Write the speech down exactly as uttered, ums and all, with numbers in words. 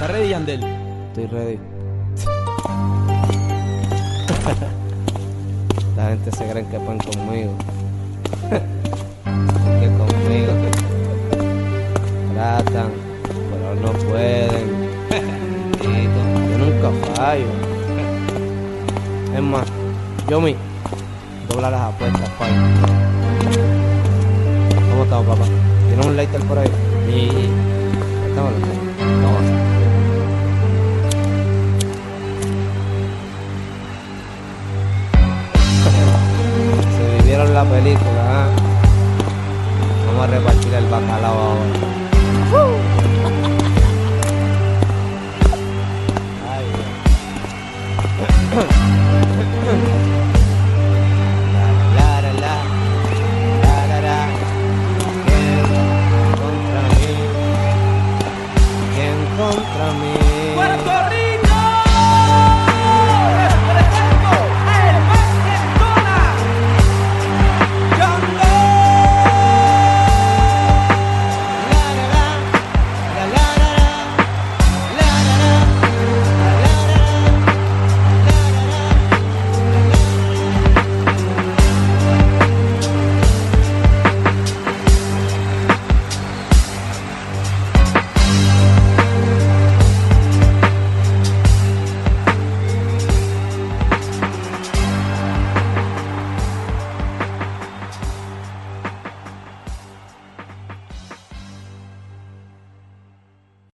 ¿Estás ready, Yandel? Estoy ready. La gente se cree que pueden conmigo. Que conmigo tratan, pero no pueden. Yo nunca fallo. Es más, yo mi dobla las apuestas, fallo. ¿Cómo estamos, papá? ¿Tienes un lighter por ahí? Sí. Estamos los Vamos. Se vivieron la película, ¿eh? Vamos a repartir el bacalao